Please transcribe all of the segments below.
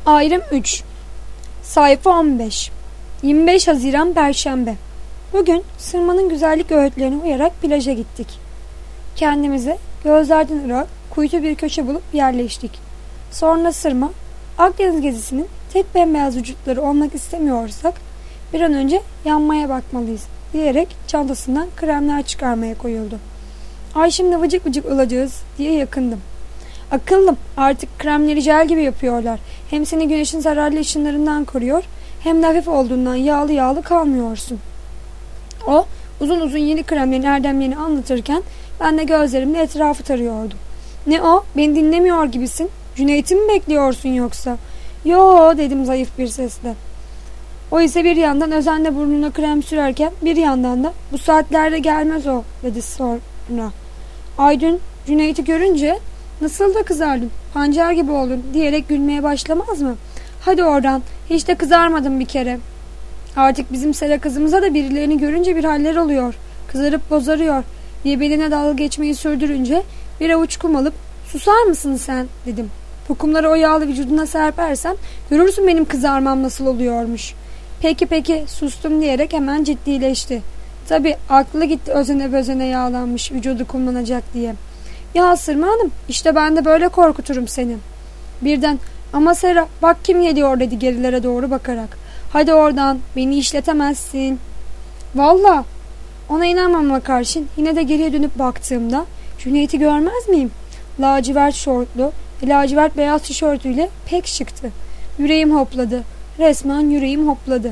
Ayrım 3. Sayfa 15. 25 Haziran Perşembe. Bugün Sırma'nın güzellik öğütlerine uyarak plaja gittik. Kendimize gözlerden ırak, kuytu bir köşe bulup yerleştik. Sonra Sırma, Akdeniz gezisinin tek bembeyaz vücutları olmak istemiyorsak bir an önce yanmaya bakmalıyız diyerek çantasından kremler çıkarmaya koyuldu. Ay şimdi vıcık vıcık olacağız diye yakındım. Akıllım, artık kremleri jel gibi yapıyorlar. Hem seni güneşin zararlı ışınlarından koruyor, hem de hafif olduğundan yağlı yağlı kalmıyorsun. O uzun uzun yeni kremlerin erdemlerini anlatırken ben de gözlerimle etrafı tarıyordum. Ne o? Beni dinlemiyor gibisin. Cüneyt'i mi bekliyorsun yoksa? Yo dedim zayıf bir sesle. O ise bir yandan özenle burnuna krem sürerken bir yandan da bu saatlerde gelmez o dedi sonra. Ay dün Cüneyt'i görünce nasıl da kızardın, pancar gibi oldun diyerek gülmeye başlamaz mı? Hadi oradan, hiç de kızarmadım bir kere. Artık bizim Sera kızımıza da birilerini görünce bir haller oluyor. Kızarıp bozarıyor diye beline dalga geçmeyi sürdürünce bir avuç kum alıp susar mısın sen dedim. Bu kumları o yağlı vücuduna serpersen görürsün benim kızarmam nasıl oluyormuş. Peki sustum diyerek hemen ciddileşti. Tabii aklı gitti özene bözene yağlanmış vücudu kumlanacak diye. Ya Sırma Hanım, işte ben de böyle korkuturum seni. Birden ama Sera bak kim geliyor dedi gerilere doğru bakarak. Hadi oradan, beni işletemezsin. Valla ona inanmamama karşın yine de geriye dönüp baktığımda Cüneyt'i görmez miyim? Lacivert şortlu, lacivert beyaz tişörtüyle pek şıktı. Yüreğim hopladı. Resmen yüreğim hopladı.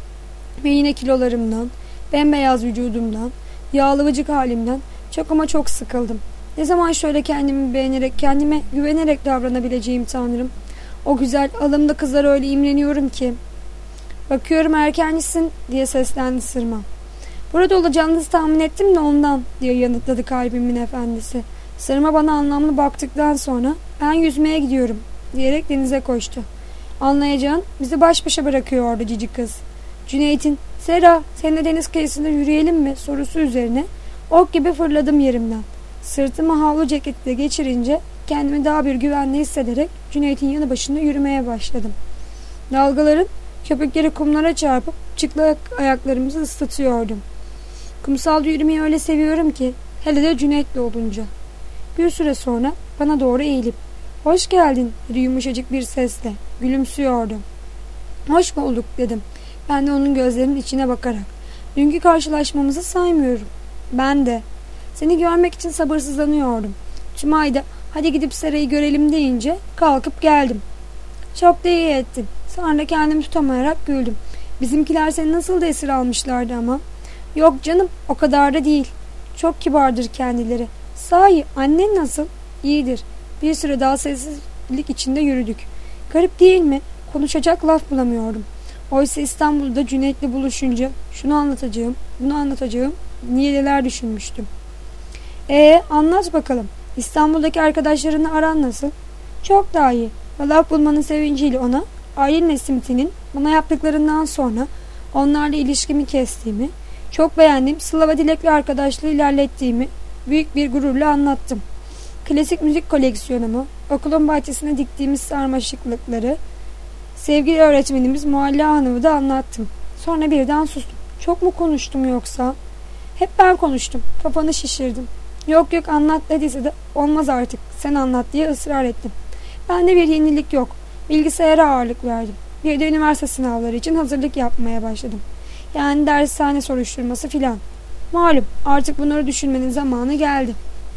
Ve yine kilolarımdan, bembeyaz vücudumdan, yağlı vıcık halimden çok ama çok sıkıldım. Ne zaman şöyle kendimi beğenerek, kendime güvenerek davranabileceğim Tanrım. O güzel alımda kızlara öyle imreniyorum ki. Bakıyorum erkencisin diye seslendi Sırma. Burada olacağınızı tahmin ettim de ondan diye yanıtladı kalbimin efendisi. Sırma bana anlamlı baktıktan sonra ben yüzmeye gidiyorum diyerek denize koştu. Anlayacağın bizi baş başa bırakıyordu cici kız. Cüneyt'in Sera seninle deniz kıyısında yürüyelim mi sorusu üzerine ok gibi fırladım yerimden. Sırtımı havlu ceketle geçirince kendimi daha bir güvenli hissederek Cüneyt'in yanı başında yürümeye başladım. Dalgaların köpükleri kumlara çarpıp çıplak ayaklarımızı ıslatıyordum. Kumsalda yürümeyi öyle seviyorum ki, hele de Cüneyt'le olunca. Bir süre sonra bana doğru eğilip "Hoş geldin" dedi yumuşacık bir sesle. Gülümsüyordu. "Hoş bulduk" dedim. Ben de onun gözlerinin içine bakarak. "Dünkü karşılaşmamızı saymıyorum." "Ben de. Seni görmek için sabırsızlanıyordum. Tüm ayda hadi gidip Sera'yı görelim deyince kalkıp geldim." "Çok da iyi ettin." Sonra kendimi tutamayarak güldüm. "Bizimkiler seni nasıl da esir almışlardı ama." "Yok canım, o kadar da değil. Çok kibardır kendileri." "Sahi annen nasıl?" "İyidir." Bir süre daha sessizlik içinde yürüdük. Garip değil mi? Konuşacak laf bulamıyordum. Oysa İstanbul'da Cüneyt'le buluşunca şunu anlatacağım, bunu anlatacağım, niyeler düşünmüştüm. Anlat bakalım. İstanbul'daki arkadaşlarınla aran nasıl?" "Çok daha iyi." Laf bulmanın sevinciyle ona Aylin'le Simit'in bana yaptıklarından sonra onlarla ilişkimi kestiğimi, çok beğendiğim Sıla ve Dilek'le arkadaşlığı ilerlettiğimi büyük bir gururla anlattım. Klasik müzik koleksiyonumu, okulun bahçesine diktiğimiz sarmaşıklıkları, sevgili öğretmenimiz Mualla Hanım'ı da anlattım. Sonra birden sustum. Çok mu konuştum yoksa? Hep ben konuştum. Kafanı şişirdim. Yok anlat dediyse de olmaz artık sen anlat diye ısrar ettim. Bende bir yenilik yok. Bilgisayara ağırlık verdim. Bir de üniversite sınavları için hazırlık yapmaya başladım. Yani dershane soruşturması filan. Malum artık bunları düşünmenin zamanı geldi.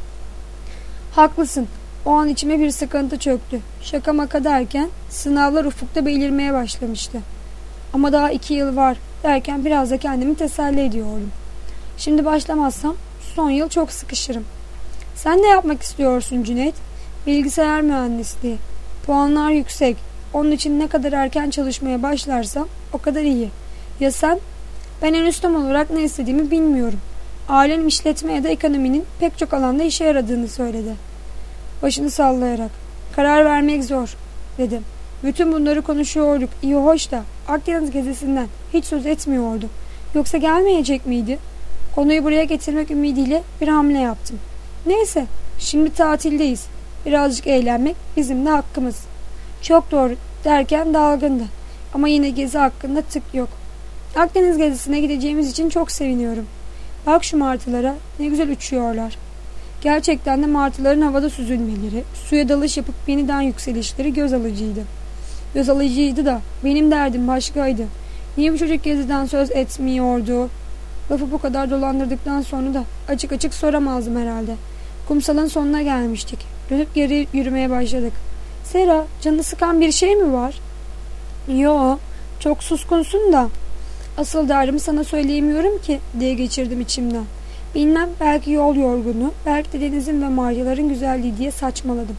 Haklısın. O an içime bir sıkıntı çöktü. Şaka maka derken sınavlar ufukta belirmeye başlamıştı. Ama daha 2 yıl var derken biraz da kendimi teselli ediyordum. Şimdi başlamazsam son yıl çok sıkışırım. Sen ne yapmak istiyorsun Cüneyt? Bilgisayar mühendisliği. Puanlar yüksek. Onun için ne kadar erken çalışmaya başlarsam o kadar iyi. Ya sen? Ben henüz tam olarak ne istediğimi bilmiyorum. Ailem işletme ya da ekonominin pek çok alanda işe yaradığını söyledi. Başını sallayarak. Karar vermek zor dedim. Bütün bunları konuşuyorduk. İyi hoş da Akdeniz gezisinden hiç söz etmiyordu. Yoksa gelmeyecek miydi? Konuyu buraya getirmek ümidiyle bir hamle yaptım. Neyse, şimdi tatildeyiz. Birazcık eğlenmek bizim de hakkımız. Çok doğru derken dalgındı. Ama yine gezi hakkında tık yok. Akdeniz gezisine gideceğimiz için çok seviniyorum. Bak şu martılara, ne güzel uçuyorlar. Gerçekten de martıların havada süzülmeleri, suya dalış yapıp yeniden yükselişleri göz alıcıydı. Göz alıcıydı da benim derdim başkaydı. Niye bu çocuk geziden söz etmiyordu? Lafı bu kadar dolandırdıktan sonra da açık açık soramazdım herhalde. Kumsalın sonuna gelmiştik. Dönüp geri yürümeye başladık. Sera, canını sıkan bir şey mi var? Yo, çok suskunsun da. Asıl derdimi sana söyleyemiyorum ki diye geçirdim içimden. Bilmem, belki yol yorgunu, belki de denizin ve maryaların güzelliği diye saçmaladım.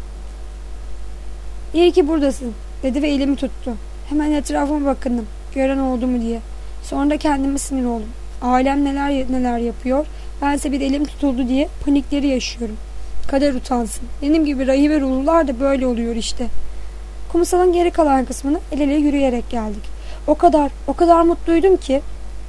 İyi ki buradasın dedi ve elimi tuttu. Hemen etrafıma bakındım. Gören oldu mu diye. Sonra da kendime sinir oldum. Ailem neler yapıyor. Bense bir elim tutuldu diye panikleri yaşıyorum. Kader utansın. Benim gibi rahibe ruhlular da böyle oluyor işte. Kumsalın geri kalan kısmını el ele yürüyerek geldik. O kadar mutluydum ki.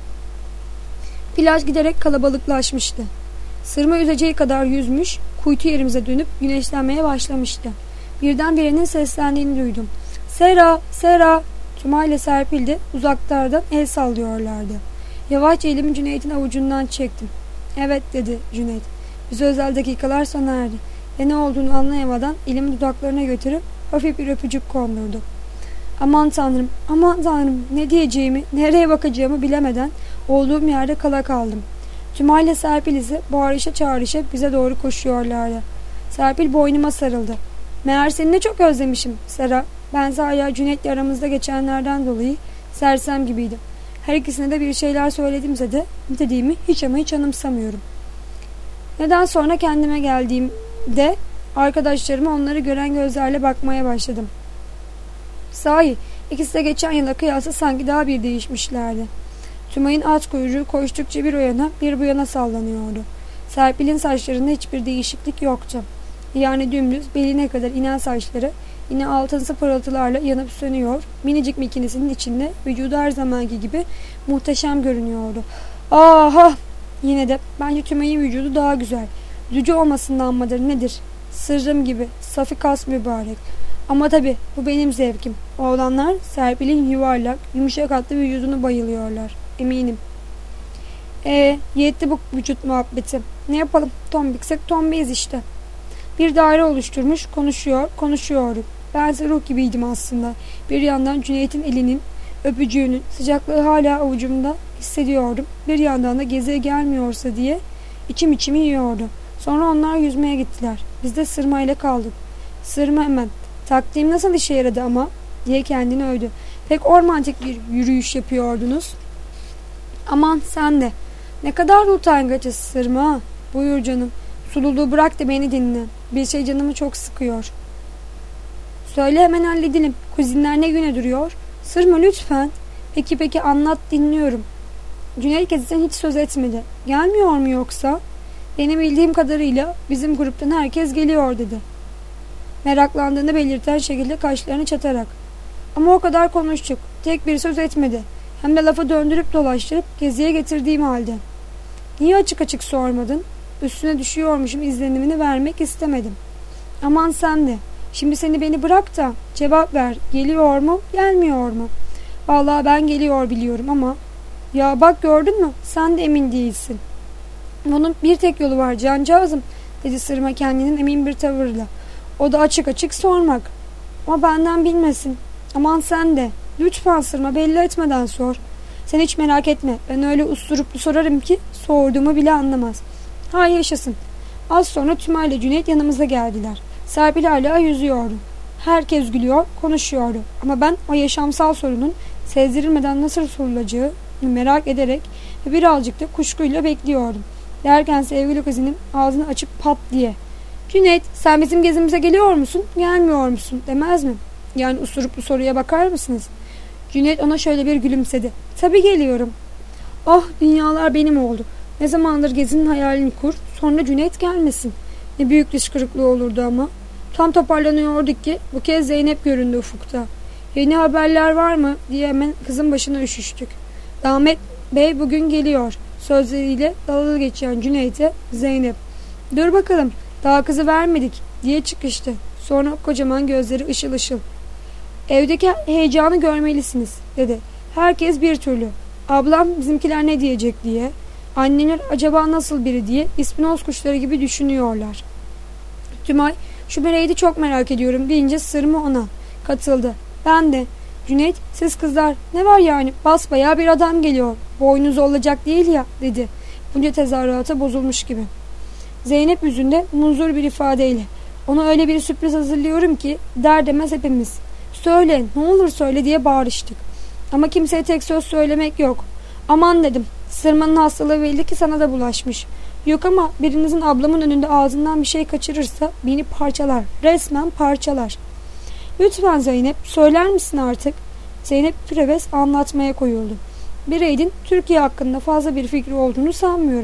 Plaj giderek kalabalıklaşmıştı. Sırma yüzeceği kadar yüzmüş, kuytu yerimize dönüp güneşlenmeye başlamıştı. Birden birinin seslendiğini duydum. Sera, Sera! Tuma ile Serpil de uzaklardan el sallıyorlardı. Yavaşça elimi Cüneyt'in avucundan çektim. Evet dedi Cüneyt. Bize özel dakikalar sona erdi. Ve ne olduğunu anlayamadan elimi dudaklarına götürüp hafif bir öpücük kondurdu. Aman tanrım, aman tanrım, ne diyeceğimi, nereye bakacağımı bilemeden olduğum yerde kala kaldım. Tuma ile Serpil ise bağırışa çağrışa bize doğru koşuyorlardı. Serpil boynuma sarıldı. Meğer seni ne çok özlemişim Sera. Bense hala Cüneyt'le aramızda geçenlerden dolayı sersem gibiydim. Her ikisine de bir şeyler söyledimse de dediğimi hiç ama hiç anımsamıyorum. Neden sonra kendime geldiğimde arkadaşlarıma onları gören gözlerle bakmaya başladım. Sahi ikisi de geçen yıla kıyasla sanki daha bir değişmişlerdi. Tümay'ın at kuyruğu koştukça bir o yana bir bu yana sallanıyordu. Serpil'in saçlarında hiçbir değişiklik yoktu. Yani dümdüz beline kadar inen saçları yine altınsı pırıltılarla yanıp sönüyor. Minicik makinesinin içinde vücudu her zamanki gibi muhteşem görünüyordu. Aha! Yine de bence Tümay'ın vücudu daha güzel. Cüce olmasından mıdır nedir? Sırrım gibi, safi kas mübarek. Ama tabi bu benim zevkim. Oğlanlar Serpil'in yuvarlak, yumuşak hatlı vücudunu bayılıyorlar. Eminim. Yetti bu vücut muhabbeti. Ne yapalım? Tombiksek tombiyiz işte. Bir daire oluşturmuş, konuşuyorduk. Bense ruh gibiydim aslında. Bir yandan Cüneyt'in elinin, öpücüğünün sıcaklığı hala avucumda hissediyordum. Bir yandan da geziye gelmiyorsa diye içimi yiyordu. Sonra onlar yüzmeye gittiler. Biz de Sırma ile kaldık. Sırma hemen, taktiğim nasıl işe yaradı ama diye kendini övdü. Pek ormantik bir yürüyüş yapıyordunuz. Aman sen de. Ne kadar utangaçız Sırma. Buyur canım. Sululuğu bırak da beni dinle. Bir şey canımı çok sıkıyor. Söyle hemen halledelim. Kuzinler ne güne duruyor? Sırma lütfen. Peki anlat dinliyorum. Cüneyt geziden hiç söz etmedi. Gelmiyor mu yoksa? Benim bildiğim kadarıyla bizim gruptan herkes geliyor dedi. Meraklandığını belirten şekilde kaşlarını çatarak. Ama o kadar konuştuk. Tek bir söz etmedi. Hem de lafı döndürüp dolaştırıp geziye getirdiğim halde. Niye açık açık sormadın? Üstüne düşüyormuşum izlenimini vermek istemedim. Aman sen de. Şimdi beni bırak da cevap ver. Geliyor mu, gelmiyor mu? Vallahi ben geliyor biliyorum ama. Ya bak gördün mü? Sen de emin değilsin. Bunun bir tek yolu var cancağızım, dedi Sırma kendinin emin bir tavırla. O da açık açık sormak. Ama benden bilmesin. Aman sen de. Lütfen Sırma, belli etmeden sor. Sen hiç merak etme. Ben öyle usturuplu sorarım ki sorduğumu bile anlamaz. Ha yaşasın. Az sonra Tüma ile Cüneyt yanımıza geldiler. Serpil hala yüzüyordu. Herkes gülüyor, konuşuyordu. Ama ben o yaşamsal sorunun sezdirilmeden nasıl sorulacağı merak ederek ve birazcık da kuşkuyla bekliyordum. Derken sevgili kuzenim ağzını açıp pat diye Cüneyt sen bizim gezimize geliyor musun, gelmiyor musun demez mi? Yani usuruplu soruya bakar mısınız? Cüneyt ona şöyle bir gülümsedi. Tabii geliyorum. Oh dünyalar benim oldu. Ne zamandır gezinin hayalini kur, sonra Cüneyt gelmesin. Ne büyük diş kırıklığı olurdu ama. Tam toparlanıyorduk ki bu kez Zeynep göründü ufukta. Yeni haberler var mı diye hemen kızın başına üşüştük. Damet Bey bugün geliyor sözleriyle dalga geçen Cüneyt'e Zeynep. Dur bakalım daha kızı vermedik diye çıkıştı. Sonra kocaman gözleri ışıl ışıl. Evdeki heyecanı görmelisiniz dedi. Herkes bir türlü. Ablam bizimkiler ne diyecek diye, anneler acaba nasıl biri diye ispinoz kuşları gibi düşünüyorlar. Tümay şu Bereyd'i çok merak ediyorum deyince Sırma ona katıldı. Ben de. Cüneyt siz kızlar ne var yani basbayağı bir adam geliyor. Boynuzu olacak değil ya dedi. Bunca tezahürata bozulmuş gibi. Zeynep yüzünde muzur bir ifadeyle. Ona öyle bir sürpriz hazırlıyorum ki der demez hepimiz. Söyle ne olur söyle diye bağırıştık. Ama kimseye tek söz söylemek yok. Aman dedim. Sırmanın hastalığı belli ki sana da bulaşmış. Yok ama birinizin ablamın önünde ağzından bir şey kaçırırsa beni parçalar. Resmen parçalar. Lütfen Zeynep söyler misin artık? Zeynep Preves anlatmaya koyuldu. Bireydin Türkiye hakkında fazla bir fikri olduğunu sanmıyorum.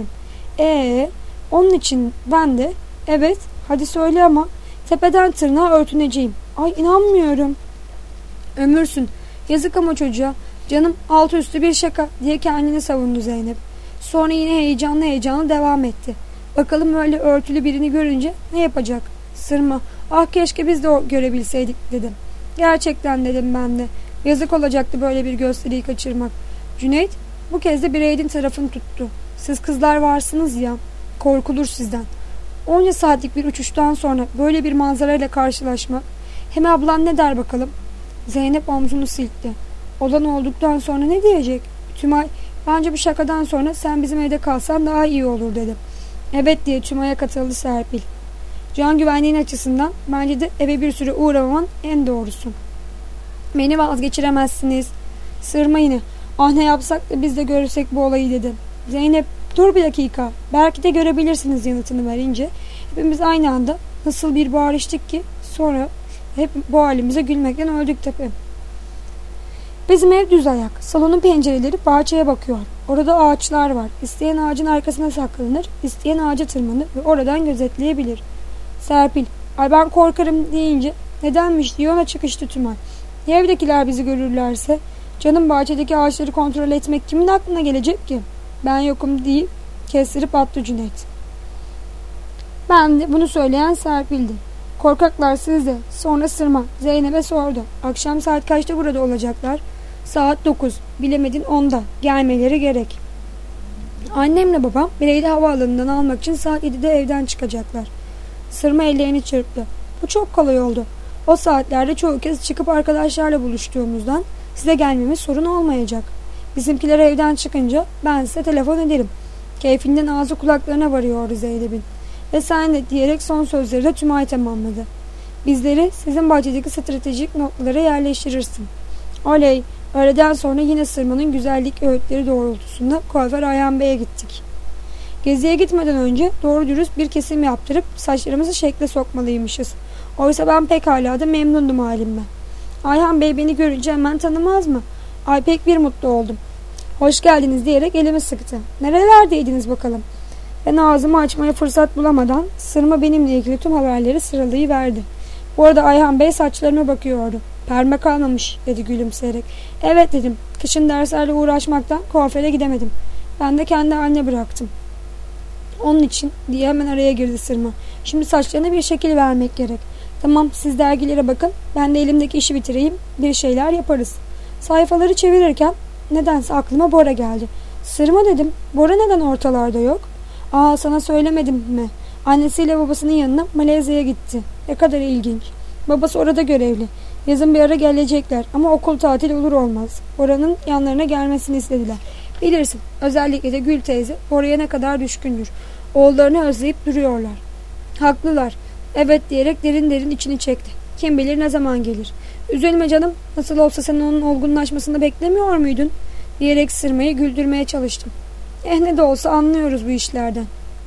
Onun için ben de evet hadi söyle ama tepeden tırnağa örtüneceğim. Ay inanmıyorum. Ömürsün. Yazık ama çocuğa. Canım altı üstü bir şaka diye kendini savundu Zeynep. Sonra yine heyecanlı devam etti. Bakalım öyle örtülü birini görünce ne yapacak? Sırma. Ah keşke biz de görebilseydik dedim. Gerçekten dedim ben de. Yazık olacaktı böyle bir gösteriyi kaçırmak. Cüneyt bu kez de Bireydin tarafını tuttu. Siz kızlar varsınız ya. Korkulur sizden. 10 saatlik bir uçuştan sonra böyle bir manzarayla karşılaşmak. Hem ablan ne der bakalım? Zeynep omzunu silkti. Olan olduktan sonra ne diyecek? Tümay bence bu şakadan sonra sen bizim evde kalsan daha iyi olur dedi. Evet diye Tümay'a katıldı Serpil. Can güvenliğin açısından bence de eve bir süre uğramaman en doğrusu. Beni vazgeçiremezsiniz. Sırma yine. Ah ne yapsak da biz de görürsek bu olayı dedi. Zeynep dur bir dakika. Belki de görebilirsiniz yanıtını verince. Hepimiz aynı anda nasıl bir bağırıştık ki sonra hep bu halimize gülmekten öldük tabii. Bizim ev düz ayak. Salonun pencereleri bahçeye bakıyor. Orada ağaçlar var. İsteyen ağacın arkasına saklanır, isteyen ağaca tırmanır ve oradan gözetleyebilir. Serpil, ay ben korkarım deyince nedenmiş diye ona çıkıştı Tümay. Ya evdekiler bizi görürlerse? Canım bahçedeki ağaçları kontrol etmek kimin aklına gelecek ki? Ben yokum deyip kestirip attı Cüneyt. Ben de bunu söyleyen Serpil'di. Korkaklar siz de. Sonra Sırma Zeynep'e sordu. Akşam saat kaçta burada olacaklar? Saat 9. Bilemedin 10'da. Gelmeleri gerek. Annemle babam Bireyli havaalanından almak için saat 7'de evden çıkacaklar. Sırma ellerini çırptı. Bu çok kolay oldu. O saatlerde çoğu kez çıkıp arkadaşlarla buluştuğumuzdan size gelmemiz sorun olmayacak. Bizimkiler evden çıkınca ben size telefon ederim. Keyfinden ağzı kulaklarına varıyordu Zeynep'in. Ve sen de diyerek son sözleri de Tümay tamamladı. Bizleri sizin bahçedeki stratejik noktalara yerleştirirsin. Oley! Öğleden sonra yine Sırma'nın güzellik öğütleri doğrultusunda kuaför Ayhan Bey'e gittik. Geziye gitmeden önce doğru dürüst bir kesim yaptırıp saçlarımızı şekle sokmalıymışız. Oysa ben pekala da memnundum halimden. Ayhan Bey beni görünce hemen tanımaz mı? Ay pek bir mutlu oldum. Hoş geldiniz diyerek elimi sıktı. Nerelerdeydiniz bakalım? Ben ağzımı açmaya fırsat bulamadan Sırma benimle ilgili tüm haberleri sıralayıverdi. Bu arada Ayhan Bey saçlarıma bakıyordu. Perme kalmamış dedi gülümseyerek. Evet dedim. Kışın derslerle uğraşmaktan kuaföre gidemedim. Ben de kendi haline bıraktım. Onun için diye hemen araya girdi Sırma. Şimdi saçlarına bir şekil vermek gerek. Tamam siz dergilere bakın. Ben de elimdeki işi bitireyim. Bir şeyler yaparız. Sayfaları çevirirken nedense aklıma Bora geldi. Sırma dedim. Bora neden ortalarda yok? Aa sana söylemedim mi? Annesiyle babasının yanına Malezya'ya gitti. Ne kadar ilginç. Babası orada görevli. Yazın bir ara gelecekler ama okul tatili olur olmaz. Bora'nın yanlarına gelmesini istediler. Bilirsin özellikle de Gül teyze Bora'ya ne kadar düşkündür. Oğullarını özleyip duruyorlar. Haklılar. Evet diyerek derin derin içini çekti. Kim bilir ne zaman gelir. Üzülme canım. Nasıl olsa sen onun olgunlaşmasını beklemiyor muydun? Diyerek Sırma'yı güldürmeye çalıştım. Ne de olsa anlıyoruz bu işlerden.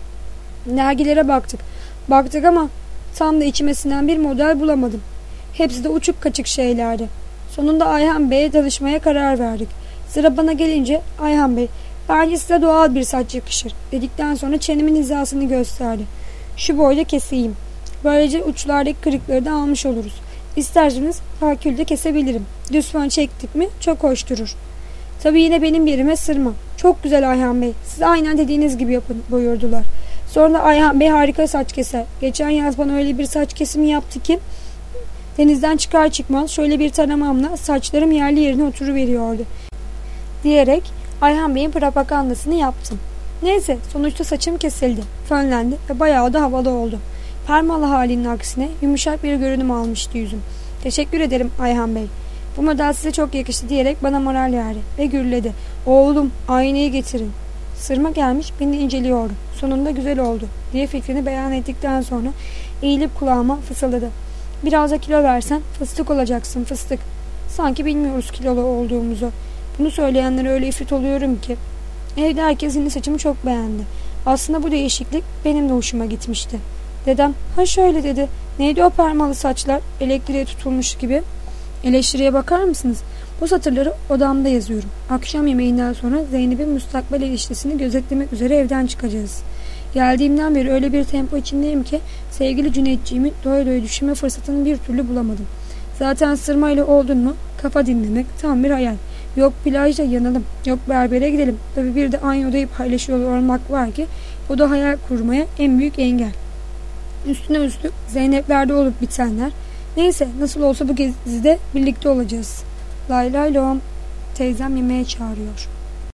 Dergilere baktık. Baktık ama tam da içime sinen bir model bulamadım. Hepsi de uçuk kaçık şeylerdi. Sonunda Ayhan Bey'e danışmaya karar verdik. Sıra bana gelince Ayhan Bey bence size doğal bir saç yakışır dedikten sonra çenemin hizasını gösterdi. Şu boyda keseyim. Böylece uçlardaki kırıkları da almış oluruz. İsterseniz fakülde kesebilirim. Düz fön çektik mi çok hoş durur. Tabii yine benim yerime Sırma. Çok güzel Ayhan Bey. Siz aynen dediğiniz gibi yapın buyurdular. Sonra da Ayhan Bey harika saç keser. Geçen yaz bana öyle bir saç kesimi yaptı ki Denizden çıkar çıkmaz şöyle bir taramamla saçlarım yerli yerine oturuveriyordu. Diyerek Ayhan Bey'in propagandasını yaptım. Neyse, sonuçta saçım kesildi, fönlendi ve bayağı da havalı oldu. Parmalı halinin aksine yumuşak bir görünüm almıştı yüzüm. Teşekkür ederim Ayhan Bey. Bu model size çok yakıştı diyerek bana moral verdi ve gürledi. Oğlum, aynayı getirin. Sırma gelmiş beni inceliyordu. Sonunda güzel oldu diye fikrini beyan ettikten sonra eğilip kulağıma fısıldadı. Biraz da kilo versen fıstık olacaksın fıstık. Sanki bilmiyoruz kilolu olduğumuzu. Bunu söyleyenlere öyle ifrit oluyorum ki. Evde herkes yeni saçımı çok beğendi. Aslında bu değişiklik benim de hoşuma gitmişti. Dedem ha şöyle dedi. Neydi o parmalı saçlar elektriğe tutulmuş gibi. Eleştiriye bakar mısınız? Bu satırları odamda yazıyorum. Akşam yemeğinden sonra Zeynep'in müstakbel ilişkisini gözetlemek üzere evden çıkacağız. Geldiğimden beri öyle bir tempo içindeyim ki sevgili Cüneytciğimi doya doya düşünme fırsatını bir türlü bulamadım. Zaten sırmayla oldun mu kafa dinlemek tam bir hayal. Yok plajda yanalım, yok berbere gidelim. Tabii bir de aynı odayı paylaşıyor olmak var ki o da hayal kurmaya en büyük engel. Üstüne üstlük Zeynep'lerde olup bitenler. Neyse nasıl olsa bu gezide birlikte olacağız. Lay lay lom, teyzem yemeğe çağırıyor.